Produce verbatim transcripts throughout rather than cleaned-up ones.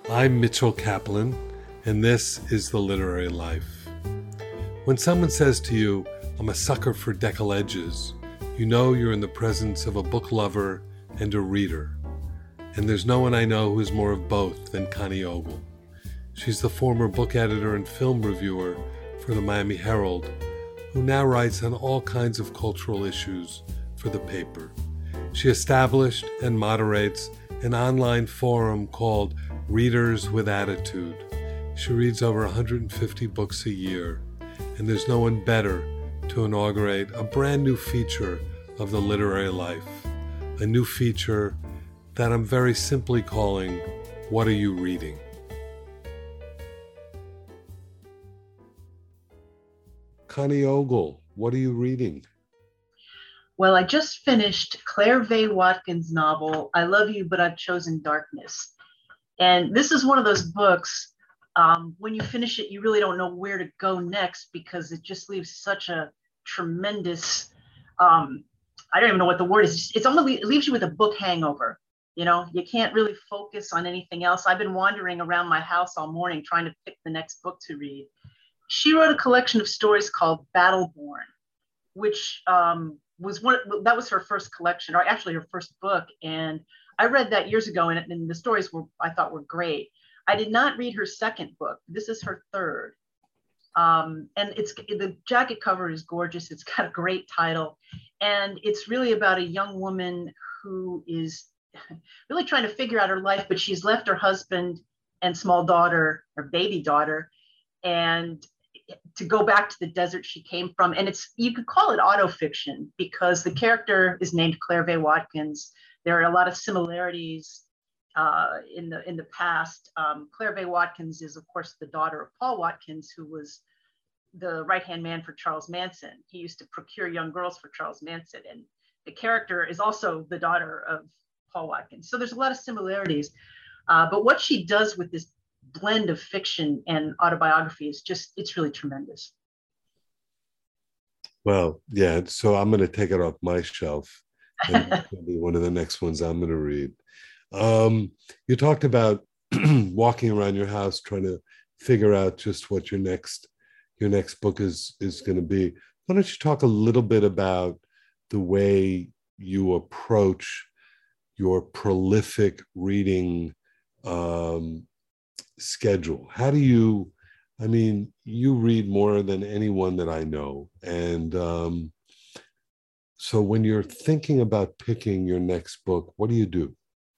I'm Mitchell Kaplan, and this is The Literary Life. When someone says to you, I'm a sucker for deckle edges, you know you're in the presence of a book lover and a reader. And there's no one I know who is more of both than Connie Ogle. She's the former book editor and film reviewer for the Miami Herald, who now writes on all kinds of cultural issues for the paper. She established and moderates an online forum called Readers with Attitude. She reads over one hundred fifty books a year, and there's no one better to inaugurate a brand new feature of The Literary Life, a new feature that I'm very simply calling, What Are You Reading? Connie Ogle, what are you reading? Well, I just finished Claire V. Watkins' novel, I Love You, But I've Chosen Darkness. And this is one of those books, um, when you finish it, you really don't know where to go next because it just leaves such a tremendous, um, I don't even know what the word is. It's only, it leaves you with a book hangover. You know, you can't really focus on anything else. I've been wandering around my house all morning trying to pick the next book to read. She wrote a collection of stories called Battleborn, which um, was one, that was her first collection, or actually her first book. And I read that years ago, and, and the stories were, I thought were great. I did not read her second book. This is her third. Um, and it's the jacket cover is gorgeous. It's got a great title. And it's really about a young woman who is really trying to figure out her life, but she's left her husband and small daughter, or baby daughter, and to go back to the desert she came from. And it's, you could call it autofiction because the character is named Claire V. Watkins. There are a lot of similarities uh, in the in the past. Um, Claire V. Watkins is, of course, the daughter of Paul Watkins, who was the right-hand man for Charles Manson. He used to procure young girls for Charles Manson. And the character is also the daughter of Paul Watkins. So there's a lot of similarities. Uh, but what she does with this blend of fiction and autobiography is just, it's really tremendous. Well, yeah, so I'm going to take it off my shelf. And it's going to be one of the next ones I'm going to read. Um, you talked about walking around your house trying to figure out just what your next your next book is is going to be. Why don't you talk a little bit about the way you approach your prolific reading um, schedule? How do you, I mean, you read more than anyone that I know. And um, so when you're thinking about picking your next book, what do you do?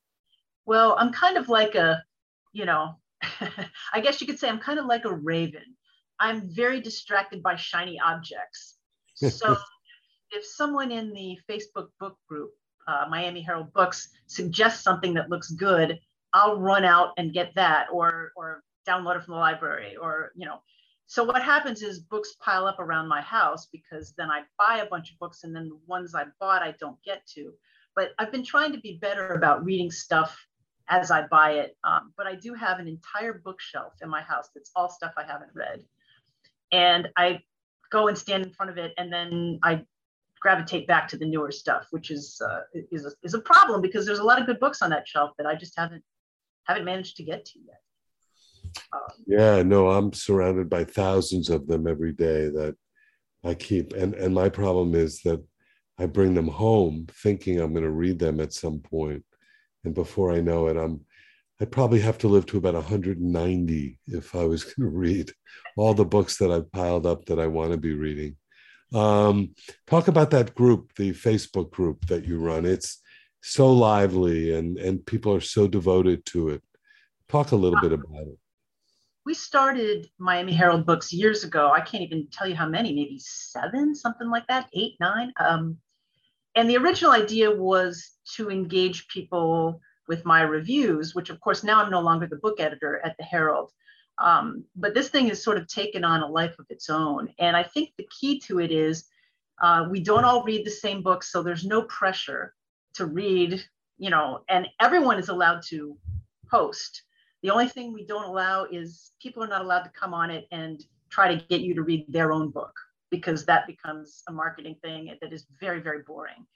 Well, I'm kind of like a, you know, I guess you could say I'm kind of like a raven. I'm very distracted by shiny objects. So if someone in the Facebook book group, uh, Miami Herald Books, suggests something that looks good, I'll run out and get that, or or download it from the library, or, you know. So what happens is books pile up around my house because then I buy a bunch of books and then the ones I bought I don't get to. But I've been trying to be better about reading stuff as I buy it. Um, but I do have an entire bookshelf in my house that's all stuff I haven't read. And I go and stand in front of it, and then I gravitate back to the newer stuff, which is uh, is, a, is a problem because there's a lot of good books on that shelf that I just haven't haven't managed to get to yet. Um, yeah, no, I'm surrounded by thousands of them every day that I keep. And, and my problem is that I bring them home thinking I'm going to read them at some point. And before I know it, I'm, I'd probably have to live to about one hundred ninety if I was going to read all the books that I've piled up that I want to be reading. Um, talk about that group, the Facebook group that you run. It's so lively and, and people are so devoted to it. Talk a little bit about it. We started Miami Herald Books years ago. I can't even tell you how many, maybe seven, something like that, eight, nine. Um, and the original idea was to engage people with my reviews, which of course now I'm no longer the book editor at the Herald. Um, but this thing has sort of taken on a life of its own. And I think the key to it is uh, we don't all read the same books, so there's no pressure to read, you know, and everyone is allowed to post. The only thing we don't allow is people are not allowed to come on it and try to get you to read their own book, because that becomes a marketing thing that is very, very boring.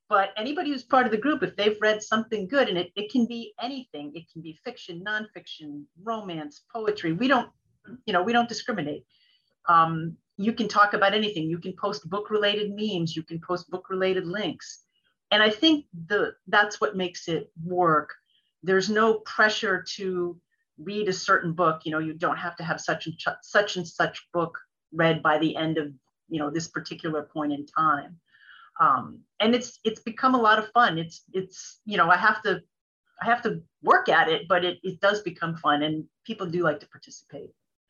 But anybody who's part of the group, if they've read something good, and it, it can be anything, it can be fiction, nonfiction, romance, poetry. We don't, you know, we don't discriminate. Um, you can talk about anything. You can post book-related memes. You can post book-related links. And I think the that's what makes it work. There's no pressure to read a certain book. You know, you don't have to have such and ch- such and such book read by the end of, you know, this particular point in time. Um, and it's it's become a lot of fun. It's it's you know I have to I have to work at it, but it it does become fun, and people do like to participate.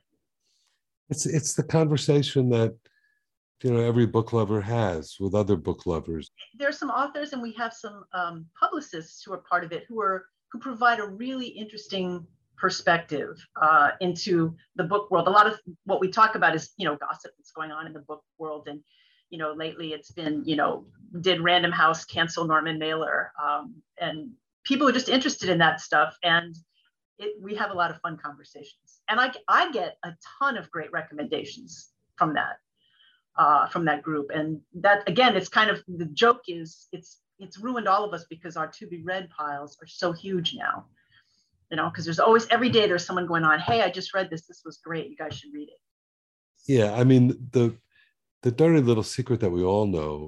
It's it's the conversation that, you know, every book lover has with other book lovers. There's some authors, and we have some um, publicists who are part of it, who are who provide a really interesting perspective uh, into the book world. A lot of what we talk about is, you know, gossip that's going on in the book world, and you know, lately it's been, you know, did Random House cancel Norman Mailer? Um, and people are just interested in that stuff, and it, we have a lot of fun conversations. And I I get a ton of great recommendations from that. Uh, from that group. And that, again, it's kind of, the joke is it's it's ruined all of us because our to be read piles are so huge now, you know, because there's always, every day there's someone going on, hey, I just read this, this was great, you guys should read it. Yeah, I mean, the the dirty little secret that we all know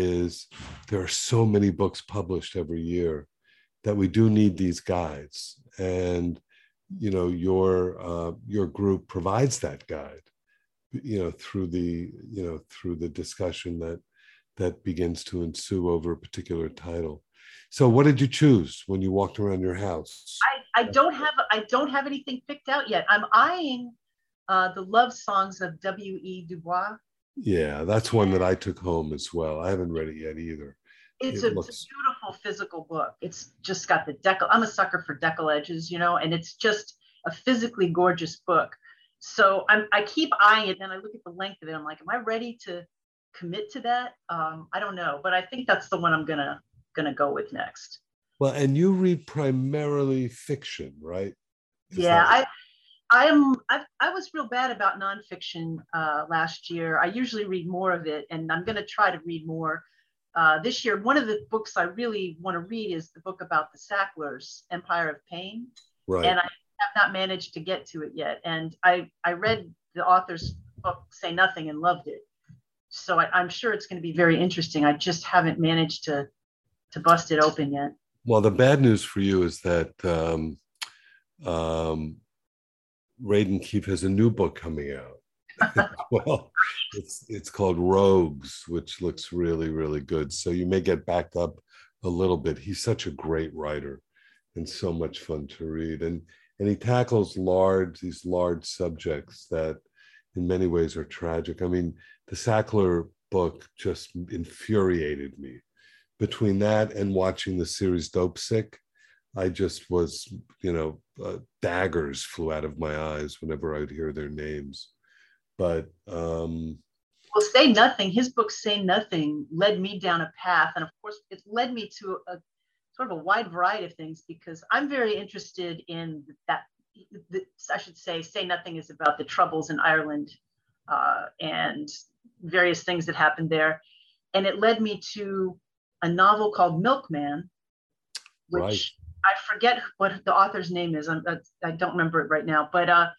is there are so many books published every year that we do need these guides. And, you know, your uh, your group provides that guide, you know, through the, you know, through the discussion that that begins to ensue over a particular title. So what did you choose when you walked around your house? I, I don't have I don't have anything picked out yet. I'm eyeing uh, the love songs of W E Du Bois. Yeah, that's one that I took home as well. I haven't read it yet either. It's, It a, looks... it's a beautiful physical book. It's just got the decal. I'm a sucker for decal edges, you know, and it's just a physically gorgeous book. So I'm, I keep eyeing it, and I look at the length of it. I'm like, am I ready to commit to that? Um, I don't know, but I think that's the one I'm gonna gonna go with next. Well, and you read primarily fiction, right? Is yeah, that... I I'm I, I was real bad about nonfiction uh, last year. I usually read more of it, and I'm gonna try to read more uh, this year. One of the books I really want to read is the book about the Sacklers, Empire of Pain, right? And I have not managed to get to it yet. And I, I read the author's book, Say Nothing, and loved it. So I, I'm sure it's going to be very interesting. I just haven't managed to, to bust it open yet. Well, the bad news for you is that um, um, Radin Keefe has a new book coming out. Well, it's, it's called Rogues, which looks really, really good. So you may get backed up a little bit. He's such a great writer and so much fun to read. And And he tackles large, these large subjects that in many ways are tragic. I mean, the Sackler book just infuriated me. Between that and watching the series Dopesick, I just was, you know, uh, daggers flew out of my eyes whenever I'd hear their names. But, um, well, Say Nothing, his book Say Nothing led me down a path. And of course, it led me to a sort of a wide variety of things, because I'm very interested in that. The, I should say, Say Nothing is about the Troubles in Ireland uh, and various things that happened there. And it led me to a novel called Milkman, which right. I forget what the author's name is. I'm, I don't remember it right now, but uh,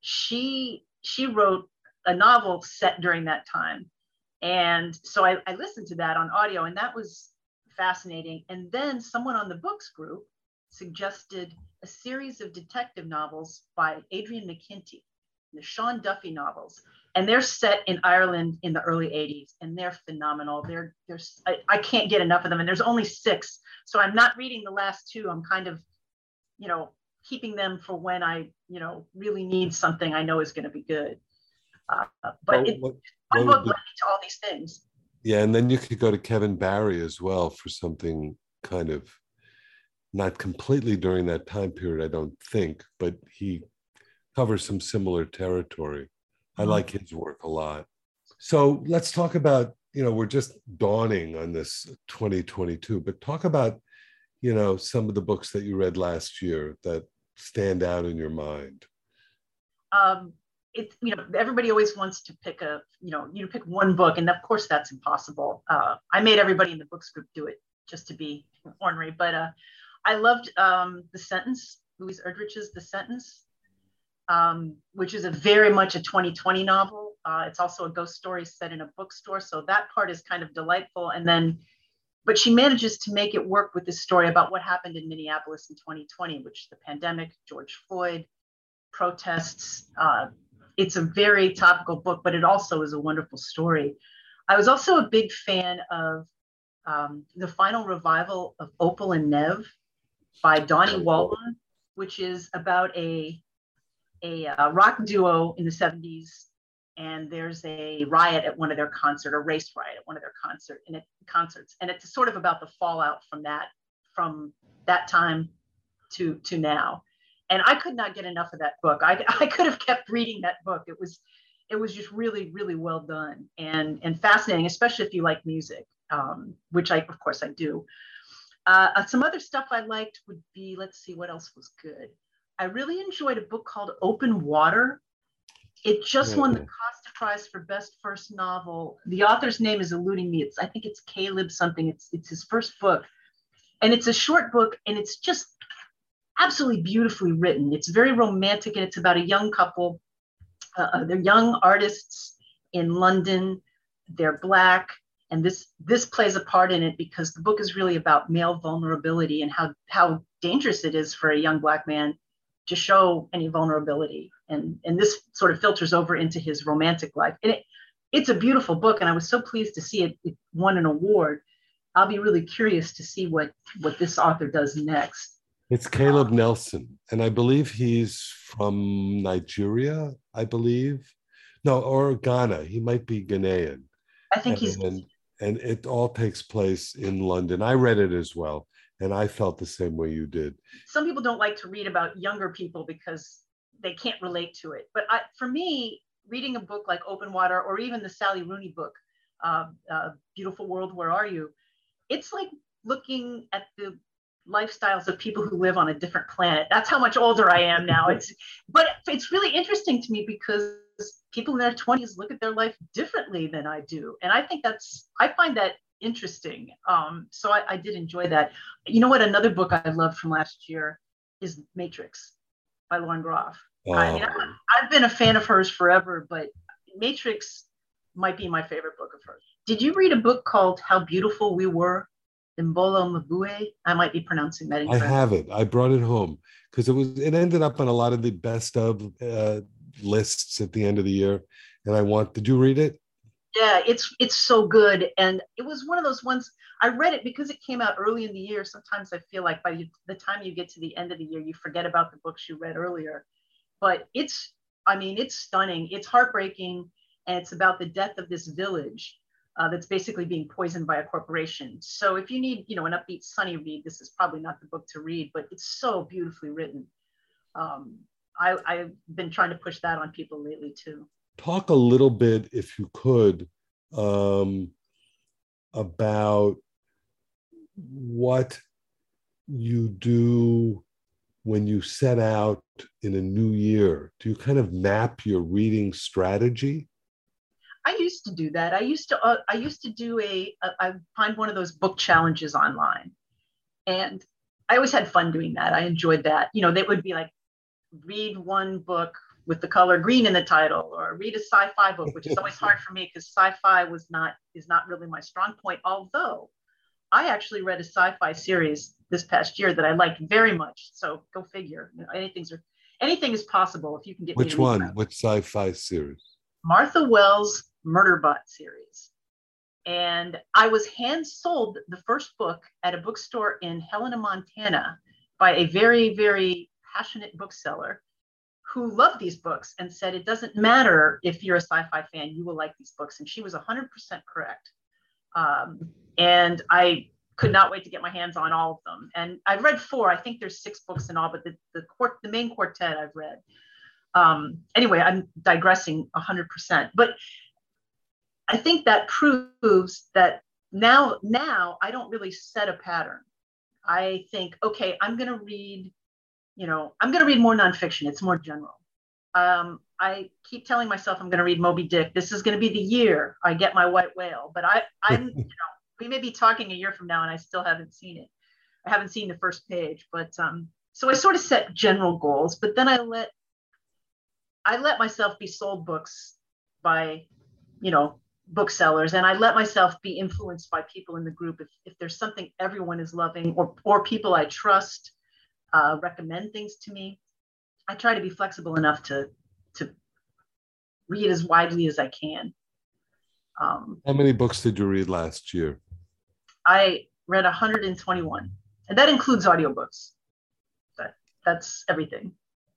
she she wrote a novel set during that time. And so I, I listened to that on audio, and that was fascinating. And then someone on the books group suggested a series of detective novels by Adrian McKinty, the Sean Duffy novels, and they're set in Ireland in the early eighties, and they're phenomenal. They're there's I, I can't get enough of them, and there's only six, so I'm not reading the last two. I'm kind of, you know, keeping them for when I, you know, really need something I know is going to be good. Uh, but well, it, what, one book led me to all these things. Yeah, and then you could go to Kevin Barry as well for something kind of not completely during that time period, I don't think, but he covers some similar territory. Mm-hmm. I like his work a lot. So let's talk about, you know, we're just dawning on this twenty twenty-two, but talk about, you know, some of the books that you read last year that stand out in your mind. Um, It's, you know, everybody always wants to pick a, you know, you pick one book, and of course that's impossible. Uh, I made everybody in the books group do it just to be ornery. But uh, I loved um, The Sentence, Louise Erdrich's The Sentence, um, which is a very much a twenty twenty novel. Uh, it's also a ghost story set in a bookstore. So that part is kind of delightful. And then, but she manages to make it work with this story about what happened in Minneapolis in twenty twenty, which is the pandemic, George Floyd, protests. Uh, it's a very topical book, but it also is a wonderful story. I was also a big fan of um, the final revival of Opal and Nev by Donnie Walton, which is about a, a uh, rock duo in the seventies. And there's a riot at one of their concerts, a race riot at one of their concert, and it, concerts. And it's sort of about the fallout from that, from that time to, to now. And I could not get enough of that book. I, I could have kept reading that book. It was, it was just really, really well done and, and fascinating, especially if you like music, um, which I, of course I do. Uh, some other stuff I liked would be, let's see, what else was good. I really enjoyed a book called Open Water. It just won the Costa Prize for Best First Novel. The author's name is eluding me. It's, I think it's Caleb something. It's, it's his first book. And it's a short book, and it's just absolutely beautifully written. It's very romantic, and it's about a young couple. Uh, they're young artists in London. They're Black, and this this plays a part in it because the book is really about male vulnerability and how how dangerous it is for a young Black man to show any vulnerability. And and this sort of filters over into his romantic life. And it, it's a beautiful book, and I was so pleased to see it, it won an award. I'll be really curious to see what what this author does next. It's Caleb Nelson, and I believe he's from Nigeria, I believe. No, or Ghana. He might be Ghanaian. I think he's... And, and it all takes place in London. I read it as well, and I felt the same way you did. Some people don't like to read about younger people because they can't relate to it. But I, for me, reading a book like Open Water, or even the Sally Rooney book, uh, uh, Beautiful World, Where Are You? It's like looking at the lifestyles of people who live on a different planet. That's how much older I am now. It's, but it's really interesting to me because people in their twenties look at their life differently than I do. And I think that's, I find that interesting. Um, so I, I did enjoy that. You know what? Another book I loved from last year is Matrix by Lauren Groff. Oh. I mean, I, I've been a fan of hers forever, but Matrix might be my favorite book of hers. Did you read a book called How Beautiful We Were? Mbolo Mabue. I might be pronouncing that incorrectly. I have it. I brought it home because it was. It ended up on a lot of the best of uh, lists at the end of the year, and I want. Did you read it? Yeah, it's it's so good, and it was one of those ones. I read it because it came out early in the year. Sometimes I feel like by the time you get to the end of the year, you forget about the books you read earlier. But it's, I mean, it's stunning. It's heartbreaking, and it's about the death of this village. Uh, that's basically being poisoned by a corporation. So if you need, you know, an upbeat, sunny read, this is probably not the book to read, but it's so beautifully written. Um, I, I've been trying to push that on people lately too. Talk a little bit, if you could, um, about what you do when you set out in a new year. Do you kind of map your reading strategy? I used to do that. I used to, uh, I used to do a, a, I find one of those book challenges online. And I always had fun doing that. I enjoyed that. You know, they would be like, read one book with the color green in the title, or read a sci-fi book, which is always hard for me because sci-fi was not, is not really my strong point. Although I actually read a sci-fi series this past year that I liked very much. So go figure, you know, anything's, anything is possible if you can get Which one? Which sci-fi series? Martha Wells' Murderbot series. And I was hand sold the first book at a bookstore in Helena, Montana by a very, very passionate bookseller who loved these books and said, it doesn't matter if you're a sci-fi fan, you will like these books. And she was one hundred percent correct. Um, and I could not wait to get my hands on all of them. And I've read four. I think there's six books in all, but the, the, court, the main quartet I've read. Um, anyway, I'm digressing one hundred percent. But I think that proves that now, now I don't really set a pattern. I think, okay, I'm going to read, you know, I'm going to read more nonfiction. It's more general. Um, I keep telling myself I'm going to read Moby Dick. This is going to be the year I get my white whale. But I, I'm, you know, we may be talking a year from now and I still haven't seen it. I haven't seen the first page, but um, so I sort of set general goals, but then I let I let myself be sold books by, you know, booksellers, and I let myself be influenced by people in the group. If, if there's something everyone is loving, or or people I trust uh, recommend things to me, I try to be flexible enough to to read as widely as I can. Um, How many books did you read last year? I read one hundred twenty-one, and that includes audiobooks. That that's everything.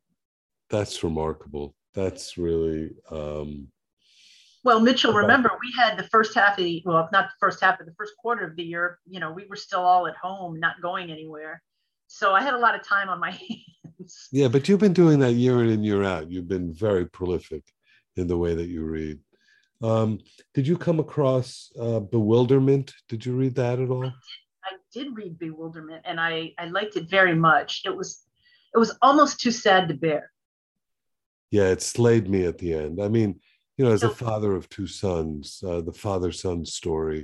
That's remarkable. That's really um, well, Mitchell. Remember, we had the first half of the well, not the first half, but the first quarter of the year. You know, we were still all at home, not going anywhere, so I had a lot of time on my hands. Yeah, but you've been doing that year in and year out. You've been very prolific in the way that you read. Um, did you come across uh, Bewilderment? Did you read that at all? I did, I did read Bewilderment, and I, I liked it very much. It was it was almost too sad to bear. Yeah, it slayed me at the end. I mean, you know, as a father of two sons, uh, the father-son story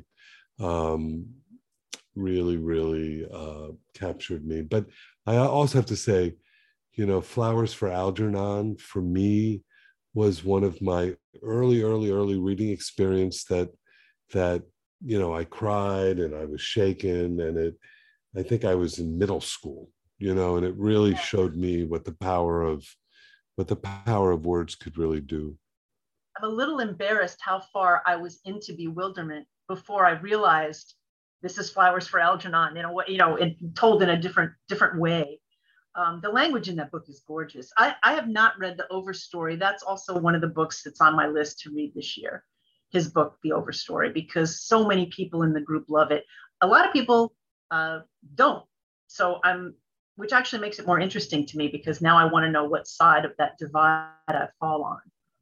um, really, really uh, captured me. But I also have to say, you know, Flowers for Algernon, for me, was one of my early, early, early reading experience that, that, you know, I cried and I was shaken, and it, I think I was in middle school, you know, and it really showed me what the power of, what the power of words could really do. I'm a little embarrassed how far I was into Bewilderment before I realized this is Flowers for Algernon in a way, you know, it, told in a different, different way. Um, the language in that book is gorgeous. I, I have not read The Overstory. That's also one of the books that's on my list to read this year, his book, The Overstory, because so many people in the group love it. A lot of people uh, don't. So I'm, which actually makes it more interesting to me, because now I want to know what side of that divide I fall on.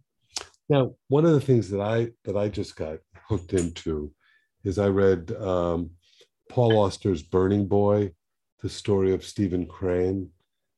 Now, one of the things that I that I just got hooked into is I read um, Paul Auster's Burning Boy, the story of Stephen Crane,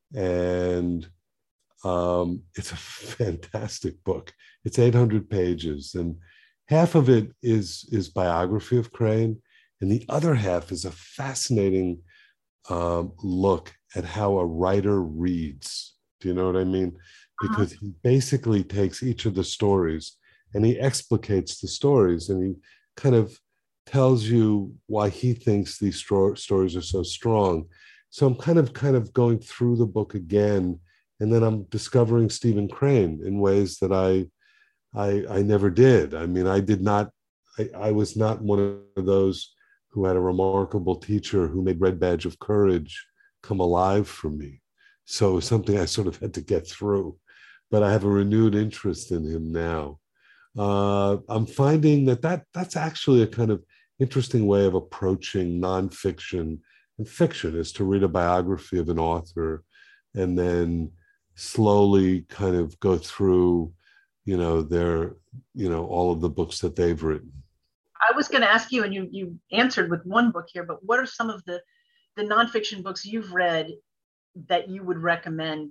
and um, it's a fantastic book. It's eight hundred pages, and half of it is is biography of Crane, and the other half is a fascinating um, look at how a writer reads. Do you know what I mean? Because he basically takes each of the stories and he explicates the stories, and he kind of tells you why he thinks these sto- stories are so strong. So I'm kind of kind of going through the book again, and then I'm discovering Stephen Crane in ways that I I, I never did. I mean, I did not. I, I was not one of those who had a remarkable teacher who made Red Badge of Courage come alive for me. So it was something I sort of had to get through. But I have a renewed interest in him now. Uh, I'm finding that, that that's actually a kind of interesting way of approaching nonfiction and fiction, is to read a biography of an author and then slowly kind of go through, you know, their, you know, all of the books that they've written. I was going to ask you, and you you answered with one book here, but what are some of the the nonfiction books you've read that you would recommend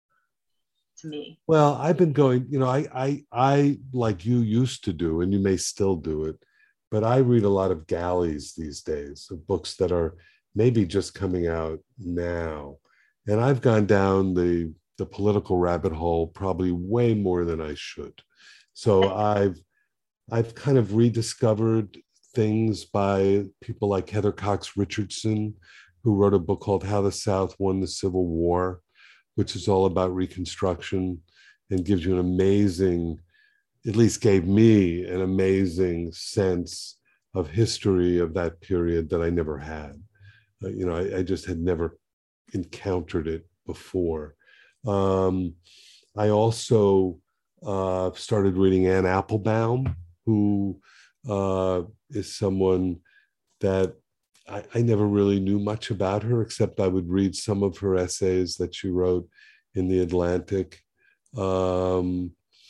to me? Well, I've been going, you know, I, I, I, like you used to do, and you may still do it, but I read a lot of galleys these days, of books that are maybe just coming out now. And I've gone down the, the political rabbit hole probably way more than I should. So I've, I've kind of rediscovered things by people like Heather Cox Richardson, who wrote a book called How the South Won the Civil War, which is all about Reconstruction and gives you an amazing, at least gave me an amazing sense of history of that period that I never had. Uh, you know, I, I just had never encountered it before. Um, I also uh, started reading Anne Applebaum, who uh, is someone that I, I never really knew much about her, except I would read some of her essays that she wrote in The Atlantic. Um,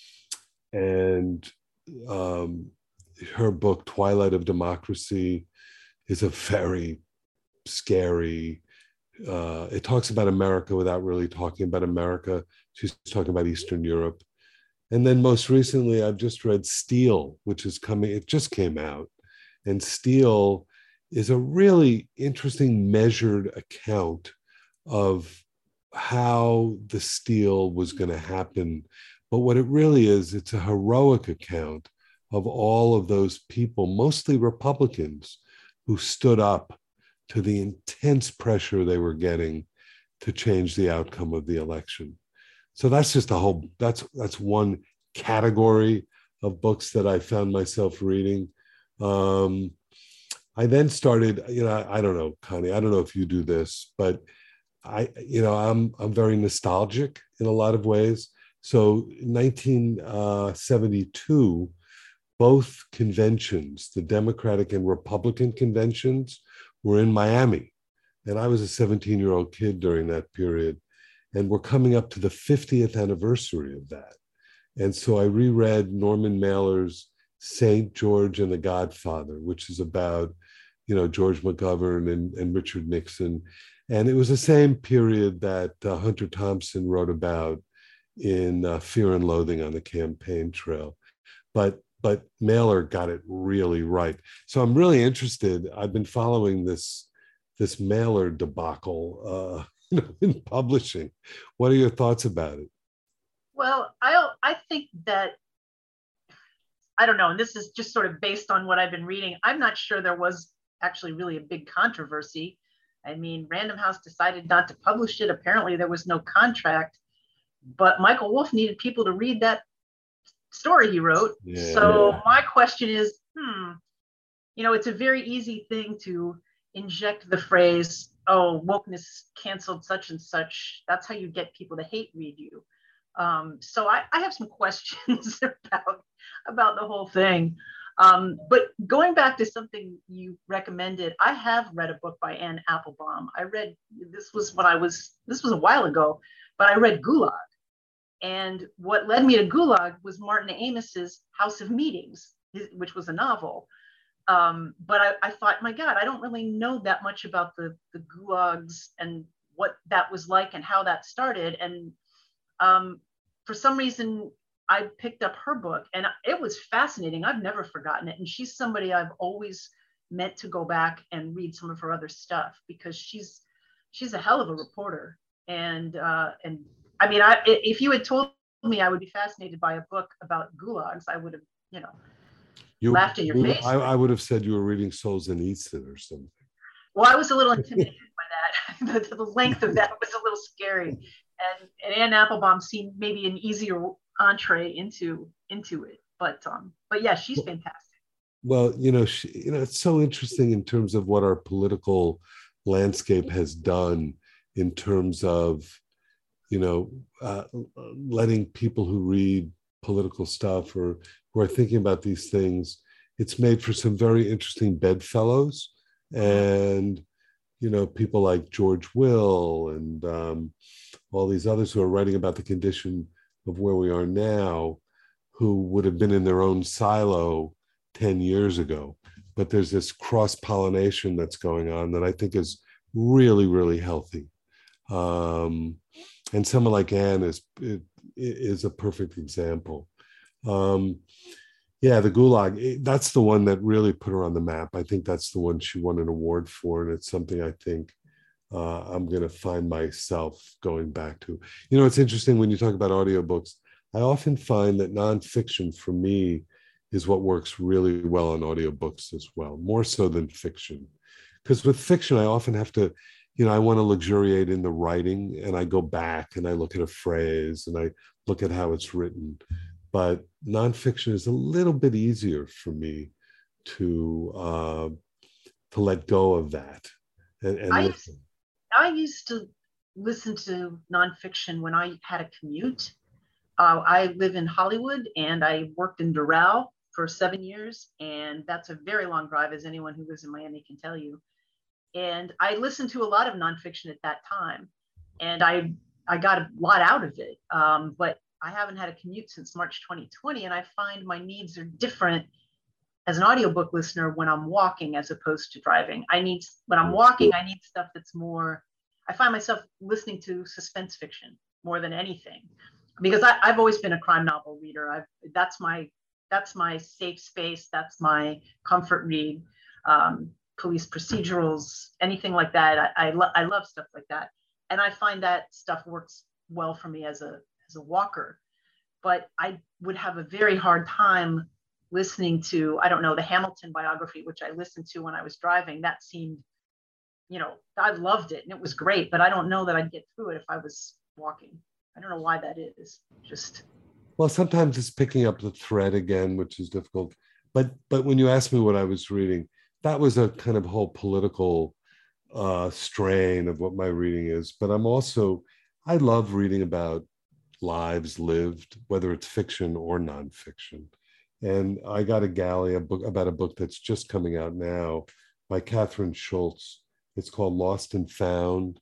and um, her book, Twilight of Democracy, is a very scary, uh, it talks about America without really talking about America. She's talking about Eastern Europe. And then most recently, I've just read Steel, which is coming, it just came out. And Steel is a really interesting measured account of how the steal was going to happen. But what it really is, it's a heroic account of all of those people, mostly Republicans, who stood up to the intense pressure they were getting to change the outcome of the election. So that's just a whole, that's that's one category of books that I found myself reading. Um, I then started, you know, I don't know, Connie, I don't know if you do this, but I, you know, I'm I'm very nostalgic in a lot of ways. So in nineteen seventy-two, both conventions, the Democratic and Republican conventions, were in Miami. And I was a seventeen-year-old kid during that period. And we're coming up to the fiftieth anniversary of that. And so I reread Norman Mailer's Saint George and the Godfather, which is about, you know, George McGovern and, and Richard Nixon. And it was the same period that uh, Hunter Thompson wrote about in uh, Fear and Loathing on the Campaign Trail. But but Mailer got it really right. So I'm really interested. I've been following this, this Mailer debacle uh, you know, in publishing. What are your thoughts about it? Well, I I think that, I don't know, and this is just sort of based on what I've been reading. I'm not sure there was actually really a big controversy. I mean, Random House decided not to publish it. Apparently there was no contract, but Michael Wolff needed people to read that story he wrote. Yeah. So my question is, hmm, you know, it's a very easy thing to inject the phrase, oh, wokeness canceled such and such. That's how you get people to hate read you. Um, so I, I have some questions about, about the whole thing. Um, but going back to something you recommended, I have read a book by Anne Applebaum. I read, this was when I was, this was a while ago, but I read Gulag. And what led me to Gulag was Martin Amos's House of Meetings, which was a novel. Um, but I, I thought, my God, I don't really know that much about the, the gulags and what that was like and how that started. And um, for some reason, I picked up her book and it was fascinating. I've never forgotten it. And she's somebody I've always meant to go back and read some of her other stuff because she's she's a hell of a reporter. And uh, and I mean, I, if you had told me I would be fascinated by a book about gulags, I would have, you know, you, laughed in your you, face. I, I would have said you were reading Solzhenitsyn or something. Well, I was a little intimidated by that. the, the length of that was a little scary. And, and Anne Applebaum seemed maybe an easier entree into into it. But um, but yeah, she's fantastic. Well, you know, she, you know, it's so interesting in terms of what our political landscape has done in terms of, you know, uh, letting people who read political stuff or who are thinking about these things, it's made for some very interesting bedfellows. And, you know, people like George Will and um, all these others who are writing about the condition of where we are now, who would have been in their own silo ten years ago. But there's this cross-pollination that's going on that I think is really, really healthy. Um, and someone like Anne is, is a perfect example. Um, yeah, the Gulag, that's the one that really put her on the map. I think that's the one she won an award for. And it's something I think uh, I'm going to find myself going back to. You know, it's interesting when you talk about audiobooks, I often find that nonfiction for me is what works really well on audiobooks as well, more so than fiction. Because with fiction, I often have to, you know, I want to luxuriate in the writing and I go back and I look at a phrase and I look at how it's written. But nonfiction is a little bit easier for me to uh, to let go of that. And, and I, used, I used to listen to nonfiction when I had a commute. Uh, I live in Hollywood and I worked in Doral for seven years. And that's a very long drive, as anyone who lives in Miami can tell you. And I listened to a lot of nonfiction at that time. And I, I got a lot out of it. Um, but I haven't had a commute since March twenty twenty, and I find my needs are different as an audiobook listener when I'm walking as opposed to driving. I need, when I'm walking, I need stuff that's more, I find myself listening to suspense fiction more than anything, because I, I've always been a crime novel reader. I've, that's my, that's my safe space. That's my comfort read. Um, police procedurals, anything like that. I I, lo- I love stuff like that, and I find that stuff works well for me as a as a walker. But I would have a very hard time listening to, I don't know, the Hamilton biography, which I listened to when I was driving. That seemed, you know, I loved it and it was great, but I don't know that I'd get through it if I was walking. I don't know why that is. Just Well, sometimes it's picking up the thread again, which is difficult. But but when you asked me what I was reading, that was a kind of whole political uh, strain of what my reading is. But I'm also, I love reading about lives lived, whether it's fiction or nonfiction. And I got a galley a book about a book that's just coming out now by Catherine Schultz. It's called Lost and Found.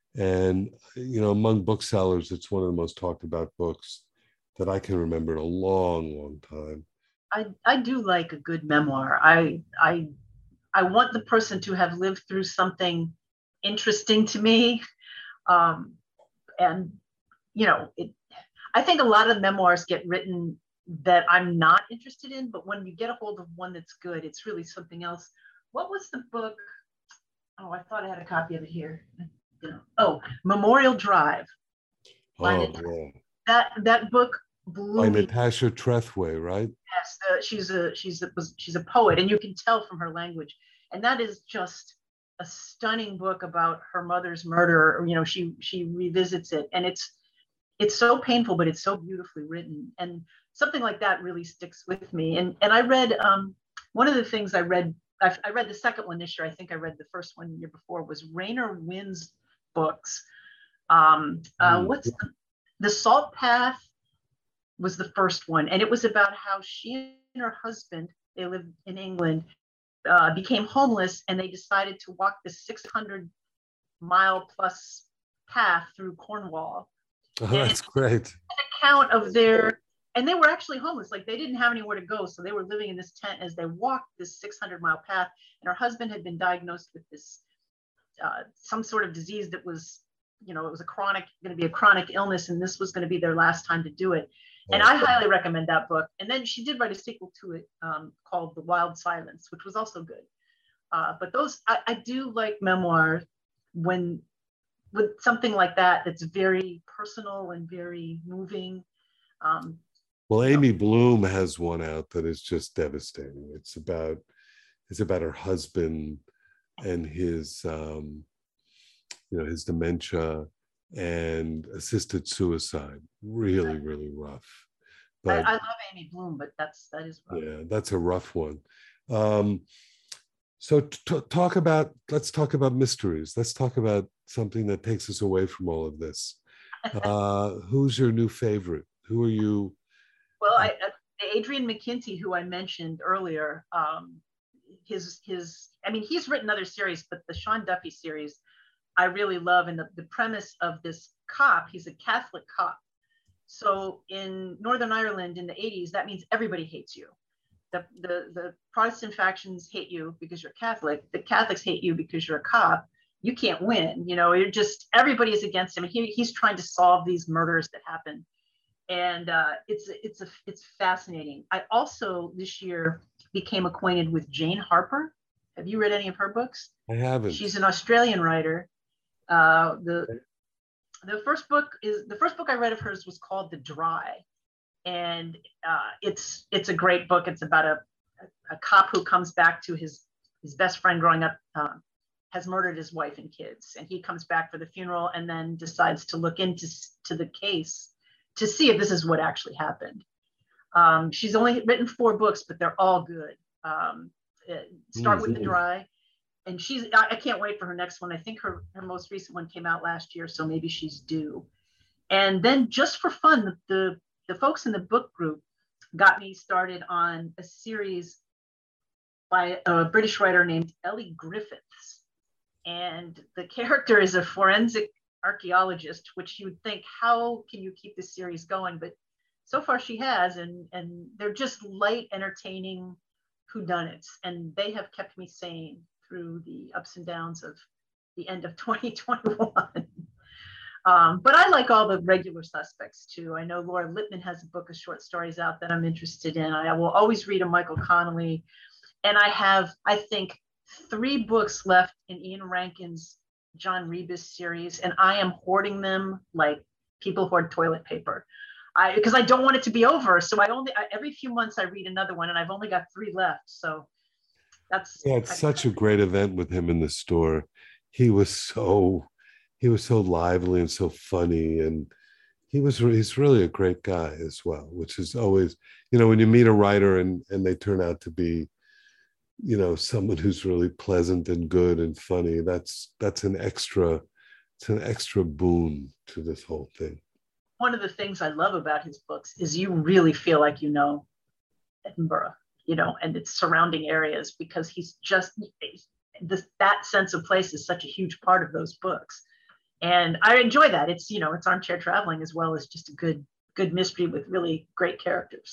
And, you know, among booksellers, it's one of the most talked about books that I can remember in a long, long time. I, I do like a good memoir. I I I want the person to have lived through something interesting to me. Um, and you know, it, I think a lot of memoirs get written that I'm not interested in, but when you get a hold of one that's good, it's really something else. What was the book? Oh, I thought I had a copy of it here. You know, oh, Memorial Drive. Oh, Nat- yeah. that that book blew By me. Natasha Trethway, right? Yes, uh, she's a she's a she's a poet, and you can tell from her language. And that is just a stunning book about her mother's murder. You know, she she revisits it, and it's it's so painful, but it's so beautifully written. And something like that really sticks with me. And and I read um, one of the things I read. I, I read the second one this year. I think I read the first one the year before. Was Rainer Wynn's books. Um, uh, Mm. what's the, the Salt Path was the first one, and it was about how she and her husband, they lived in England, uh, became homeless, and they decided to walk this six hundred mile plus path through Cornwall. Oh, And that's it's great. an account of their, and they were actually homeless, like they didn't have anywhere to go, so they were living in this tent as they walked this six hundred mile path. And her husband had been diagnosed with this uh, some sort of disease that was, you know, it was a chronic, going to be a chronic illness, and this was going to be their last time to do it. And I highly recommend that book. And then she did write a sequel to it um, called The Wild Silence, which was also good. Uh, but those, I, I do like memoirs when, with something like that, that's very personal and very moving. Um, Well, you know, Amy Bloom has one out that is just devastating. It's about it's about her husband and his um, you know his dementia and assisted suicide. Really, really rough. I, But I love Amy Bloom, but that's, that is rough. yeah, that's a rough one. Um, so t- talk about let's talk about mysteries. Let's talk about something that takes us away from all of this. Uh, who's your new favorite? Who are you? Well, I, uh, Adrian McKinty, who I mentioned earlier, um, his his I mean, he's written other series, but the Sean Duffy series I really love. And the, the premise of this cop, he's a Catholic cop. So in Northern Ireland in the eighties, that means everybody hates you. The, the, the Protestant factions hate you because you're Catholic. The Catholics hate you because you're a cop. You can't win. You know, you're just, everybody is against him. He, he's trying to solve these murders that happen. And uh, it's it's a it's fascinating. I also this year became acquainted with Jane Harper. Have you read any of her books? I haven't. She's an Australian writer. Uh, the the first book is the first book I read of hers was called The Dry, and uh, it's it's a great book. It's about a a cop who comes back to his his best friend growing up uh, has murdered his wife and kids, and he comes back for the funeral and then decides to look into to the case to see if this is what actually happened. Um, she's only written four books, but they're all good. Um, start mm-hmm. with The Dry. And she's, I, I can't wait for her next one. I think her, her most recent one came out last year, so maybe she's due. And then just for fun, the, the, the folks in the book group got me started on a series by a British writer named Ellie Griffiths. And the character is a forensic archaeologist, which you would think, how can you keep this series going? But so far she has, and and they're just light, entertaining whodunits, and they have kept me sane through the ups and downs of the end of twenty twenty-one. Um, but I like all the regular suspects too. I know Laura Lippman has a book of short stories out that I'm interested in. I will always read a Michael Connelly, and I have, I think, three books left in Ian Rankin's John Rebus series, and I am hoarding them like people hoard toilet paper. I because I don't want it to be over. So I only I, every few months I read another one, and I've only got three left. So that's Yeah, it's such a great event with him in the store. He was so he was so lively and so funny, and he was he's really a great guy as well, which is always, you know, when you meet a writer and and they turn out to be, you know, someone who's really pleasant and good and funny, that's that's an extra it's an extra boon to this whole thing. One of the things I love about his books is you really feel like you know Edinburgh, you know, and its surrounding areas, because he's just this that sense of place is such a huge part of those books. And I enjoy that. It's, you know, it's armchair traveling as well as just a good, good mystery with really great characters.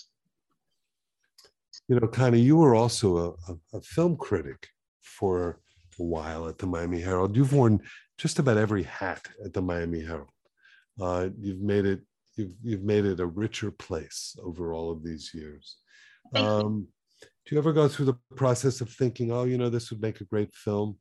You know, Connie, you were also a, a, a film critic for a while at the Miami Herald. You've worn just about every hat at the Miami Herald. Uh, you've made it you've you've made it a richer place over all of these years. Um, do you ever go through the process of thinking, oh, you know, this would make a great film?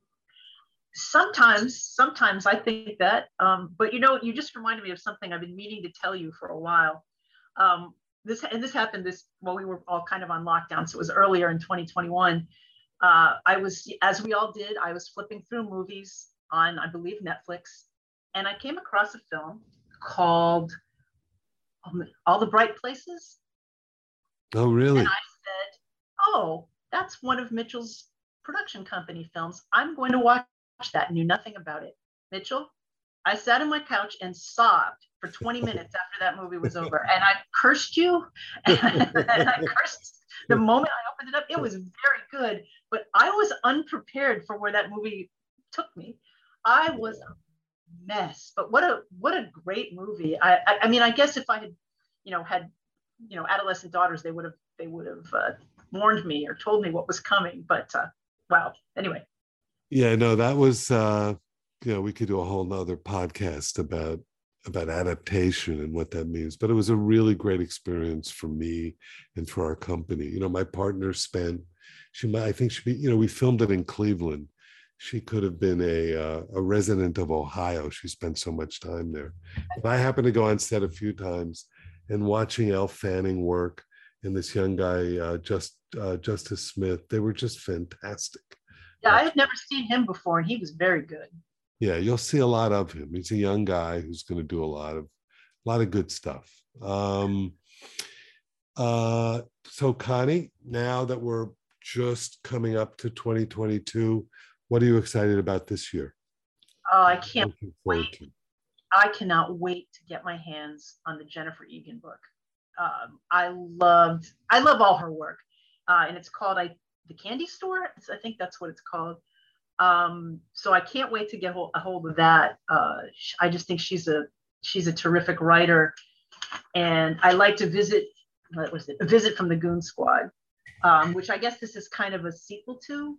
Sometimes, sometimes I think that, um, but you know, you just reminded me of something I've been meaning to tell you for a while. Um, this and this happened this while we were all kind of on lockdown, so it was earlier in twenty twenty-one. Uh, I was, as we all did, I was flipping through movies on, I believe, Netflix, and I came across a film called um, All the Bright Places. Oh, really? And I said, "Oh, that's one of Mitchell's production company films. I'm going to watch that." Knew nothing about it. Mitchell, I sat on my couch and sobbed for twenty minutes after that movie was over. And I cursed you. And I cursed the moment I opened it up. It was very good, but I was unprepared for where that movie took me. I was a mess, but what a what a great movie. I I, I mean, I guess if I had, you know, had, you know, adolescent daughters, they would have they would have uh, warned me or told me what was coming. But uh, wow. Anyway. Yeah, no, that was, uh, you know, we could do a whole nother podcast about about adaptation and what that means. But it was a really great experience for me and for our company. You know, my partner spent, she might, I think she, be, you know, we filmed it in Cleveland. She could have been a uh, a resident of Ohio. She spent so much time there. But I happened to go on set a few times, and watching Elle Fanning work and this young guy, uh, just uh, Justice Smith, they were just fantastic. Yeah, I had never seen him before, and he was very good. Yeah, you'll see a lot of him. He's a young guy who's going to do a lot of a lot of good stuff. Um, uh, so, Connie, now that we're just coming up to twenty twenty-two, what are you excited about this year? Oh, I can't wait. To? I cannot wait to get my hands on the Jennifer Egan book. Um, I loved, I love all her work, uh, and it's called I. The Candy Store. I think that's what it's called. Um, so I can't wait to get hold, a hold of that. Uh, I just think she's a she's a terrific writer, and I like to visit. What was it? A Visit from the Goon Squad, um, which I guess this is kind of a sequel to.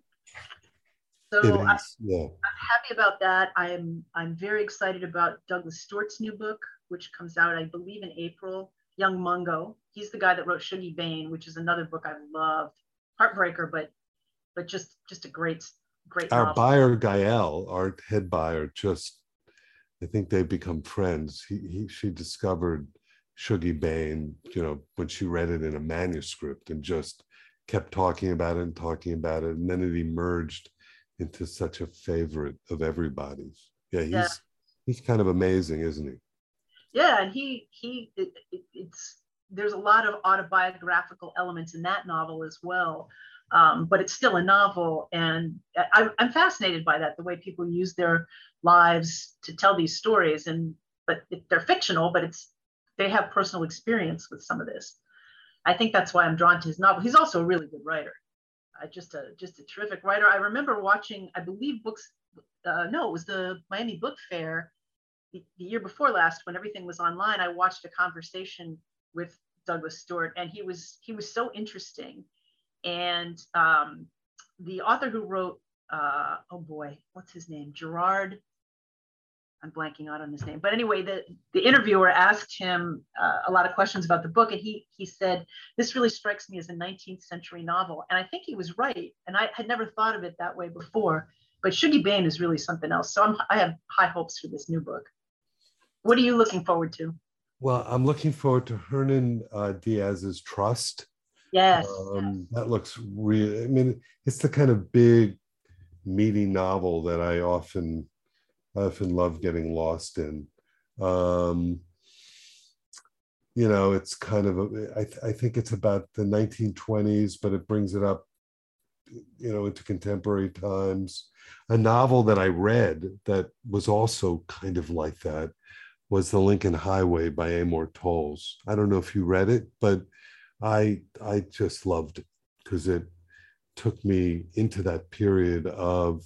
So I, yeah. I'm happy about that. I'm I'm very excited about Douglas Stewart's new book, which comes out, I believe, in April. Young Mungo. He's the guy that wrote Shuggie Bain, which is another book I loved. Heartbreaker, but but just just a great great our novel. buyer Gael, our head buyer, just I think they've become friends. He, he she discovered Shuggie Bain, you know, when she read it in a manuscript, and just kept talking about it and talking about it, and then it emerged into such a favorite of everybody's. Yeah, he's yeah. he's kind of amazing, isn't he? Yeah, and he he it, it, it's. There's a lot of autobiographical elements in that novel as well, um, but it's still a novel, and I, I'm fascinated by that, the way people use their lives to tell these stories. And but they're fictional, but it's they have personal experience with some of this. I think that's why I'm drawn to his novel. He's also a really good writer, uh, just a just a terrific writer. I remember watching, I believe, books. Uh, no, it was the Miami Book Fair the, the year before last, when everything was online. I watched a conversation with Douglas Stewart, and he was he was so interesting. And um, the author who wrote uh, oh boy, what's his name? Gerard. I'm blanking out on his name. But anyway, the, the interviewer asked him uh, a lot of questions about the book. And he, he said, this really strikes me as a nineteenth century novel. And I think he was right. And I had never thought of it that way before. But Shuggie Bain is really something else. So I'm, I have high hopes for this new book. What are you looking forward to? Well, I'm looking forward to Hernan uh, Diaz's Trust. Yes. Um, that looks really, I mean, it's the kind of big, meaty novel that I often, I often love getting lost in. Um, you know, it's kind of, a, I, th- I think it's about the nineteen twenties, but it brings it up, you know, into contemporary times. A novel that I read that was also kind of like that was The Lincoln Highway by Amor Towles. I don't know if you read it, but I I just loved it because it took me into that period of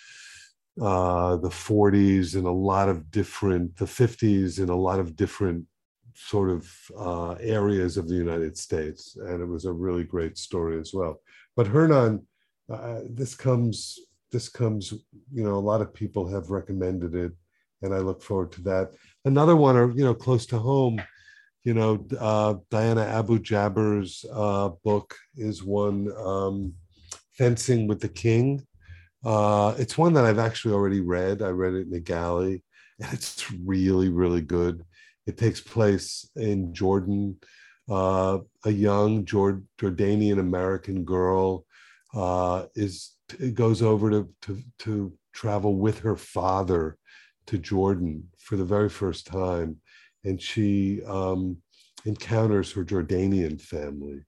uh, the forties and a lot of different, the fifties and a lot of different sort of uh, areas of the United States. And it was a really great story as well. But Hernan, uh, this comes, this comes, you know, a lot of people have recommended it, and I look forward to that. Another one, or, you know, close to home, you know, uh, Diana Abu Jaber's uh, book is one, um, Fencing with the King. Uh, it's one that I've actually already read. I read it in the galley, and it's really, really good. It takes place in Jordan. Uh, a young Jord- Jordanian American girl uh, is goes over to, to to travel with her father to Jordan for the very first time, and she um, encounters her Jordanian family,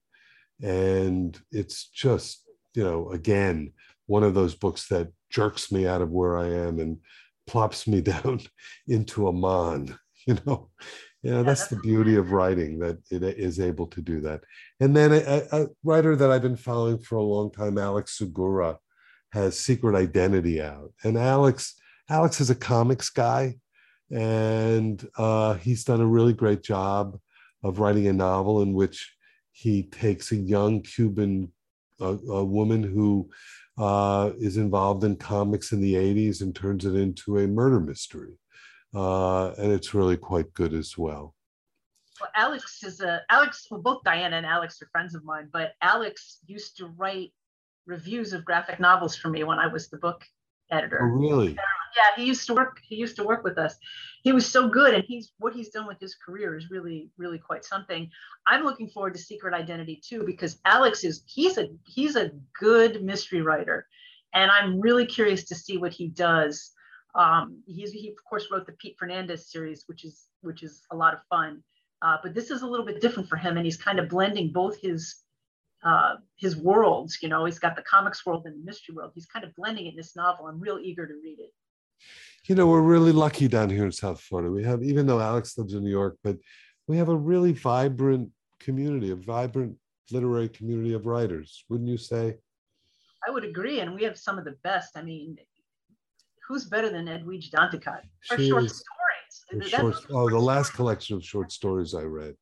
and it's just, you know, again, one of those books that jerks me out of where I am and plops me down into Amman. You know, you know, that's the beauty of writing, that it is able to do that. And then a, a writer that I've been following for a long time, Alex Segura, has Secret Identity out. And Alex, Alex is a comics guy, and uh, he's done a really great job of writing a novel in which he takes a young Cuban a, a woman who uh, is involved in comics in the eighties and turns it into a murder mystery. Uh, and it's really quite good as well. Well, Alex is a, Alex, well, both Diana and Alex are friends of mine, but Alex used to write reviews of graphic novels for me when I was the book editor. Oh, really? Yeah, he used to work, he used to work with us. He was so good, and he's, what he's done with his career is really, really quite something. I'm looking forward to Secret Identity too, because Alex is, he's a, he's a good mystery writer. And I'm really curious to see what he does. Um, he's, he of course wrote the Pete Fernandez series, which is, which is a lot of fun. Uh, but this is a little bit different for him, and he's kind of blending both his, uh, his worlds. You know, he's got the comics world and the mystery world. He's kind of blending it in this novel. I'm real eager to read it. You know, we're really lucky down here in South Florida. We have, even though Alex lives in New York, but we have a really vibrant community, a vibrant literary community of writers, wouldn't you say? I would agree, and we have some of the best. I mean, who's better than Edwidge Danticat? Her short stories. Short, oh, the last collection of short stories I read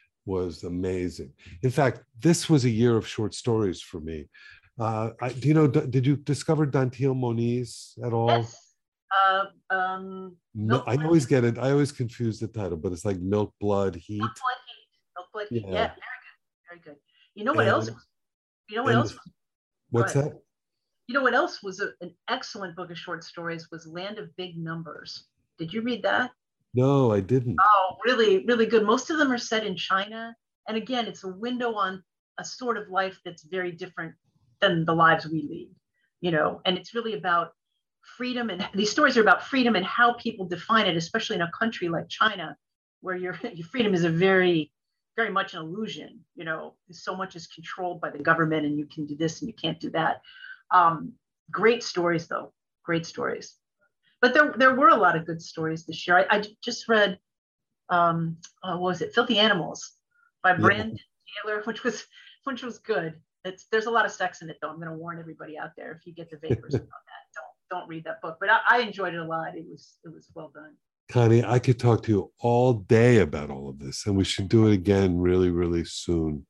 was amazing. In fact, this was a year of short stories for me. Uh, I, do you know, did you discover Dantiel Moniz at all? Yes. Uh, um, no, I always get it. I always confuse the title, but it's like Milk, Blood, Heat. Milk, Blood, Heat. Milk, Blood, Heat. Yeah, yeah, very good. Very good. You know what and, else? You know what else? What's that? You know what else was a, an excellent book of short stories was Land of Big Numbers. Did you read that? No, I didn't. Oh, really, really good. Most of them are set in China. And again, it's a window on a sort of life that's very different than the lives we lead, you know, and it's really about freedom. And these stories are about freedom and how people define it, especially in a country like China, where your, your freedom is a very, very much an illusion. You know, so much is controlled by the government, and you can do this and you can't do that. Um, great stories, though. Great stories. But there, there were a lot of good stories this year. I, I just read, um, uh, what was it, Filthy Animals by Brandon yeah. Taylor, which was, which was good. It's, there's a lot of sex in it, though. I'm going to warn everybody out there. If you get the vapors about that, don't, don't read that book. But I, I enjoyed it a lot. It was, it was well done. Connie, I could talk to you all day about all of this, and we should do it again really, really soon.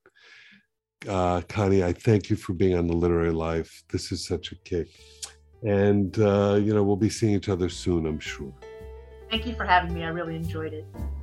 Uh, Connie, I thank you for being on The Literary Life. This is such a kick. And, uh, you know, we'll be seeing each other soon, I'm sure. Thank you for having me. I really enjoyed it.